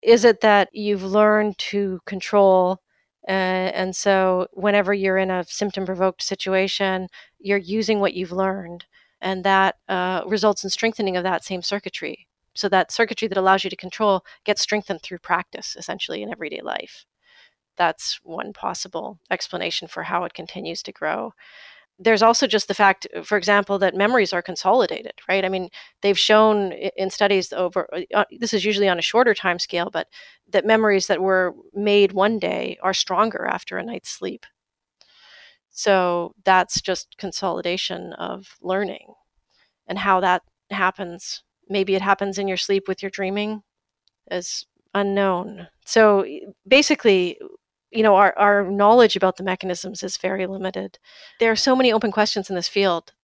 Is it that you've learned to control, and so whenever you're in a symptom-provoked situation, you're using what you've learned, and that results in strengthening of that same circuitry. So that circuitry that allows you to control gets strengthened through practice, essentially, in everyday life. That's one possible explanation for how it continues to grow. There's also just the fact, for example, that memories are consolidated, right? I mean, they've shown in studies over, this is usually on a shorter time scale, but that memories that were made one day are stronger after a night's sleep. So that's just consolidation of learning, and how that happens. Maybe it happens in your sleep with your dreaming is unknown. So basically, our knowledge about the mechanisms is very limited. There are so many open questions in this field